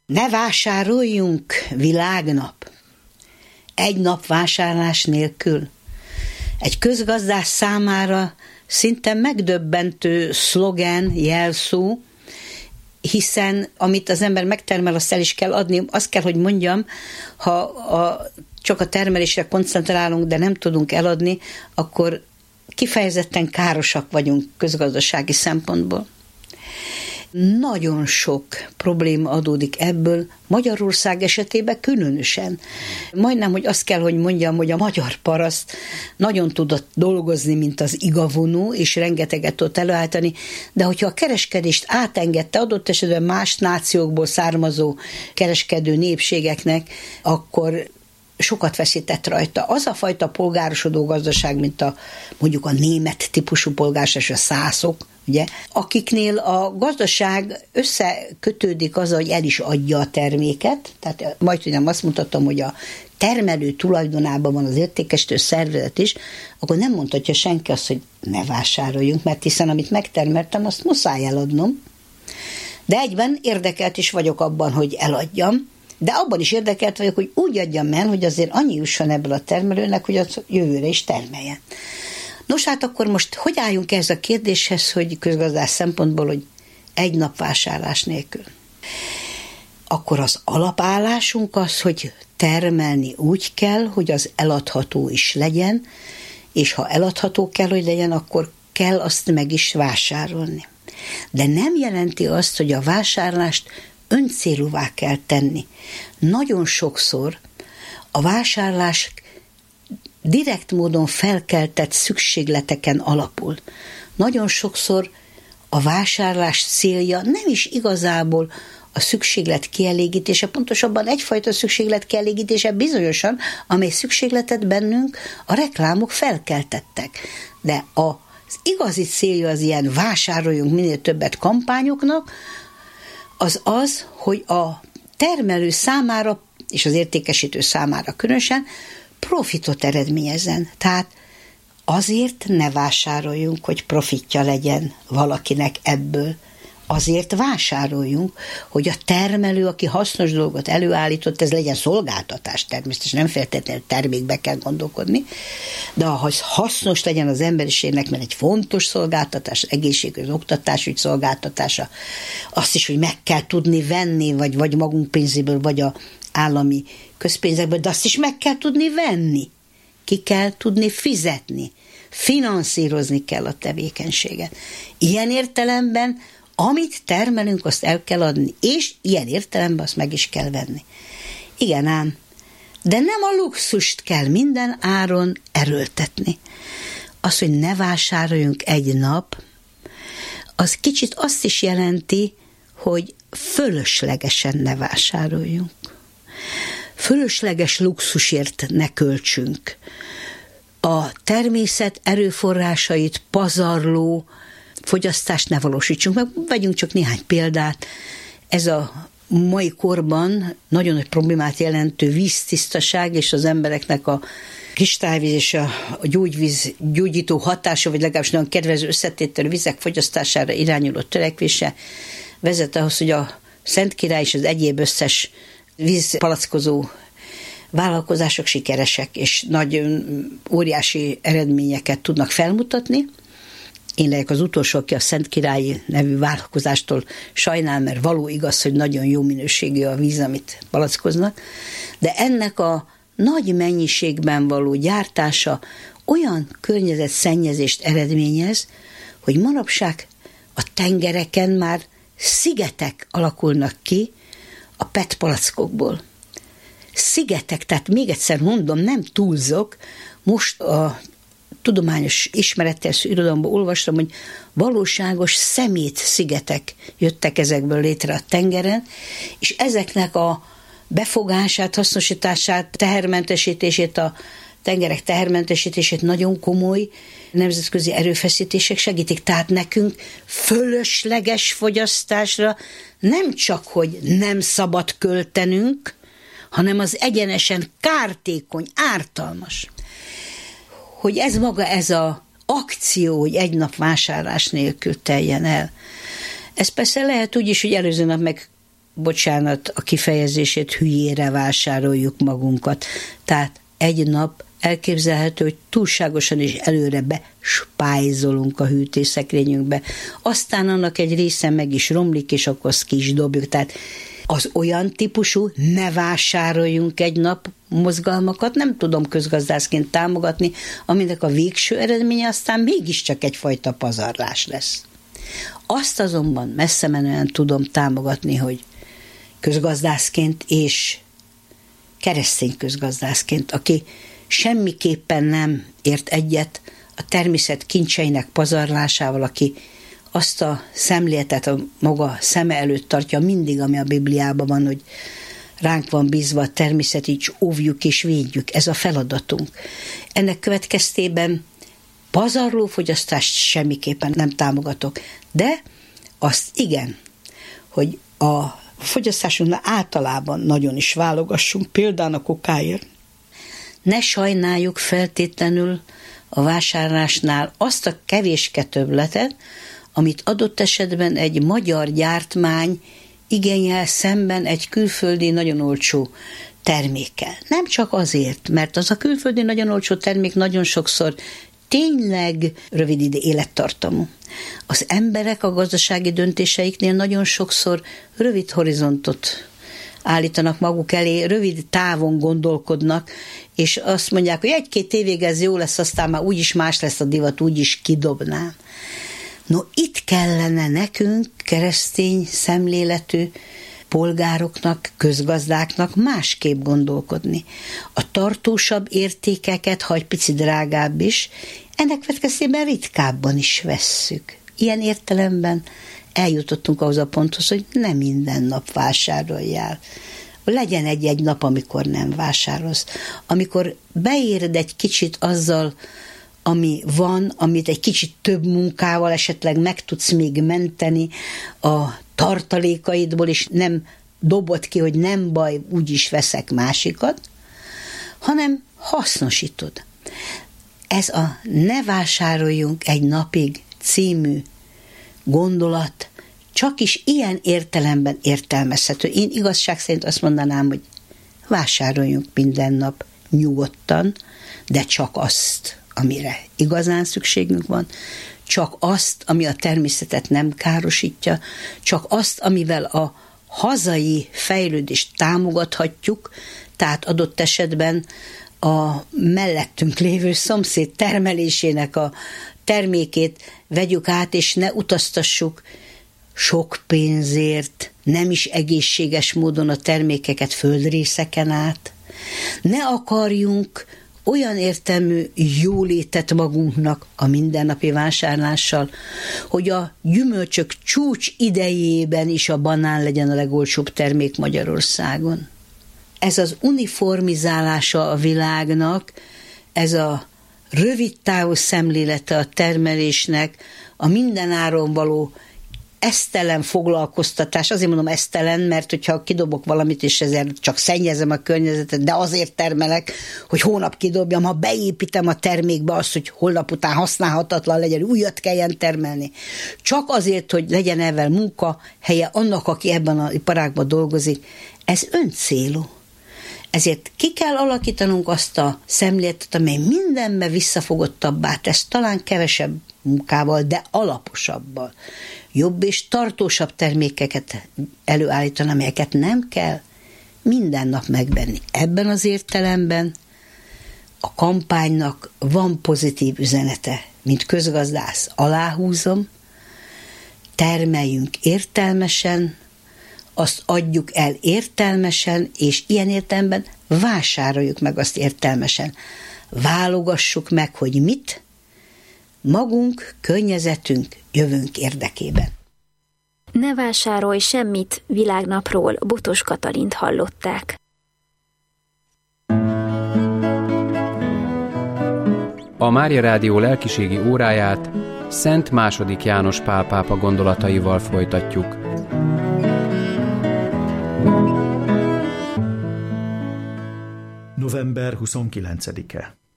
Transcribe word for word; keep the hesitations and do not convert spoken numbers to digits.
Ne vásároljunk világnap. Egy nap vásárlás nélkül. Egy közgazdász számára szinte megdöbbentő szlogen, jelszó, hiszen amit az ember megtermel, azt el is kell adni. Azt kell, hogy mondjam, ha a, csak a termelésre koncentrálunk, de nem tudunk eladni, akkor kifejezetten károsak vagyunk közgazdasági szempontból. Nagyon sok probléma adódik ebből, Magyarország esetében különösen. Majdnem, hogy azt kell, hogy mondjam, hogy a magyar paraszt nagyon tudott dolgozni, mint az igavonó, és rengeteget tudott előállítani, de hogyha a kereskedést átengedte adott esetben más nációkból származó kereskedő népségeknek, akkor sokat veszített rajta. Az a fajta polgárosodó gazdaság, mint a mondjuk a német típusú polgárság, a szászok, ugye, akiknél a gazdaság összekötődik az, hogy el is adja a terméket, tehát majdnem azt mutattam, hogy a termelő tulajdonában van az értékesítő szervezet is, akkor nem mondhatja senki azt, hogy ne vásároljunk, mert hiszen amit megtermeltem, azt muszáj eladnom. De egyben érdekelt is vagyok abban, hogy eladjam, de abban is érdekelt vagyok, hogy úgy adjam el, hogy azért annyi jusson ebből a termelőnek, hogy az jövőre is termeljen. Nos, hát akkor most hogy álljunk ehhez a kérdéshez, hogy közgazdász szempontból, hogy egy nap vásárlás nélkül? Akkor az alapállásunk az, hogy termelni úgy kell, hogy az eladható is legyen, és ha eladható kell, hogy legyen, akkor kell azt meg is vásárolni. De nem jelenti azt, hogy a vásárlást öncélúvá kell tenni. Nagyon sokszor a vásárlás direkt módon felkeltett szükségleteken alapul. Nagyon sokszor a vásárlás célja nem is igazából a szükséglet kielégítése, pontosabban egyfajta szükséglet kielégítése bizonyosan, amely szükségletet bennünk a reklámok felkeltettek. De az igazi célja az ilyen vásároljunk minél többet kampányoknak, az az, hogy a termelő számára, és az értékesítő számára különösen, profitot eredményezzen. Tehát azért ne vásároljunk, hogy profitja legyen valakinek ebből. Azért vásároljunk, hogy a termelő, aki hasznos dolgot előállított, ez legyen szolgáltatás természetesen, nem feltétlenül termékbe kell gondolkodni, de ha hasznos legyen az emberiségnek, mert egy fontos szolgáltatás, egészségügy, oktatásügy szolgáltatása, azt is, hogy meg kell tudni venni, vagy, vagy magunk pénzéből, vagy a állami közpénzekből, de azt is meg kell tudni venni. Ki kell tudni fizetni. Finanszírozni kell a tevékenységet. Ilyen értelemben, amit termelünk, azt el kell adni, és ilyen értelemben azt meg is kell venni. Igen ám, de nem a luxust kell minden áron erőltetni. Az, hogy ne vásároljunk egy nap, az kicsit azt is jelenti, hogy fölöslegesen ne vásároljunk. Fölösleges luxusért ne költsünk. A természet erőforrásait pazarló fogyasztást ne valósítsunk meg. Vegyünk csak néhány példát. Ez a mai korban nagyon nagy problémát jelentő víztisztaság, és az embereknek a kristályvíz és a gyógyvíz gyógyító hatása, vagy legalábbis nagyon kedvező összetételű vizek fogyasztására irányuló törekvése vezet ahhoz, hogy a Szentkirály és az egyéb összes vízpalackozó vállalkozások sikeresek, és nagy, óriási eredményeket tudnak felmutatni. Én legyek az utolsó, aki a Szentkirály nevű vállalkozástól sajnál, mert való igaz, hogy nagyon jó minőségű a víz, amit palackoznak, de ennek a nagy mennyiségben való gyártása olyan környezetszennyezést eredményez, hogy manapság a tengereken már szigetek alakulnak ki a pé é té palackokból. Szigetek, tehát még egyszer mondom, nem túlzok, most a tudományos ismerettel irodalomban olvastam, hogy valóságos szemét szigetek jöttek ezekből létre a tengeren, és ezeknek a befogását, hasznosítását, tehermentesítését, a tengerek tehermentesítését nagyon komoly nemzetközi erőfeszítések segítik. Tehát nekünk fölösleges fogyasztásra nem csak, hogy nem szabad költenünk, hanem az egyenesen kártékony, ártalmas. Hogy ez maga, ez az akció, hogy egy nap vásárlás nélkül teljen el. Ez persze lehet úgy is, hogy előző nap meg bocsánat a kifejezését, hülyére vásároljuk magunkat. Tehát egy nap elképzelhető, hogy túlságosan is előre bespájzolunk a hűtészekrényünkbe, aztán annak egy része meg is romlik, és akkor azt ki is dobjuk. Tehát az olyan típusú ne vásároljunk egy nap mozgalmakat nem tudom közgazdászként támogatni, aminek a végső eredménye aztán mégiscsak egyfajta pazarlás lesz. Azt azonban messze menően tudom támogatni, hogy közgazdászként és keresztény közgazdászként, aki semmiképpen nem ért egyet a természet kincseinek pazarlásával, aki azt a szemléletet a maga szeme előtt tartja mindig, ami a Bibliában van, hogy ránk van bízva a természet, így óvjuk és védjük. Ez a feladatunk. Ennek következtében pazarló fogyasztást semmiképpen nem támogatok. De azt igen, hogy a fogyasztásunknál általában nagyon is válogassunk, például a kokáért. Ne sajnáljuk feltétlenül a vásárlásnál azt a kevéske többletet, amit adott esetben egy magyar gyártmány igényel szemben egy külföldi nagyon olcsó termékkel. Nem csak azért, mert az a külföldi nagyon olcsó termék nagyon sokszor tényleg rövid idő élettartamú. Az emberek a gazdasági döntéseiknél nagyon sokszor rövid horizontot állítanak maguk elé, rövid távon gondolkodnak, és azt mondják, hogy egy-két évig ez jó lesz, aztán már úgyis más lesz a divat, úgyis kidobnám. No, itt kellene nekünk, keresztény szemléletű polgároknak, közgazdáknak másképp gondolkodni. A tartósabb értékeket, ha egy pici drágább is, ennek következtében ritkábban is vesszük. Ilyen értelemben eljutottunk ahhoz a ponthoz, hogy nem minden nap vásároljál. Legyen egy-egy nap, amikor nem vásárolsz. Amikor beéred egy kicsit azzal, ami van, amit egy kicsit több munkával esetleg meg tudsz még menteni a tartalékaidból, és nem dobod ki, hogy nem baj, úgyis veszek másikat, hanem hasznosítod. Ez a Ne vásároljunk egy napig című gondolat csak is ilyen értelemben értelmezhető. Én igazság szerint azt mondanám, hogy vásároljunk minden nap nyugodtan, de csak azt, amire igazán szükségünk van, csak azt, ami a természetet nem károsítja, csak azt, amivel a hazai fejlődést támogathatjuk, tehát adott esetben a mellettünk lévő szomszéd termelésének a termékét vegyük át, és ne utaztassuk sok pénzért, nem is egészséges módon a termékeket földrészeken át. Ne akarjunk olyan értelmű jólétet magunknak a mindennapi vásárlással, hogy a gyümölcsök csúcs idejében is a banán legyen a legolcsóbb termék Magyarországon. Ez az uniformizálása a világnak, ez a rövid távú szemlélete a termelésnek, a mindenáron való esztelen foglalkoztatás, azért mondom esztelen, mert hogyha kidobok valamit, és ezért csak szennyezem a környezetet, de azért termelek, hogy hónap kidobjam, ha beépítem a termékbe azt, hogy holnap után használhatatlan legyen, újat kelljen termelni. Csak azért, hogy legyen ebben munkahelye annak, aki ebben az iparágban dolgozik, ez öncélú. Ezért ki kell alakítanunk azt a szemléletet, amely mindenbe visszafogottabbá tesz, talán kevesebb munkával, de alaposabbal. Jobb és tartósabb termékeket előállítani, amelyeket nem kell minden nap megvenni. Ebben az értelemben a kampánynak van pozitív üzenete, mint közgazdász aláhúzom, termeljünk értelmesen, azt adjuk el értelmesen, és ilyen értelemben vásároljuk meg azt értelmesen. Válogassuk meg, hogy mit, magunk, környezetünk, jövőnk érdekében. Ne vásárolj semmit világnapról, Botos Katalint hallották. A Mária Rádió lelkiségi óráját Szent második János Pál pápa gondolataival folytatjuk. november huszonkilencedike.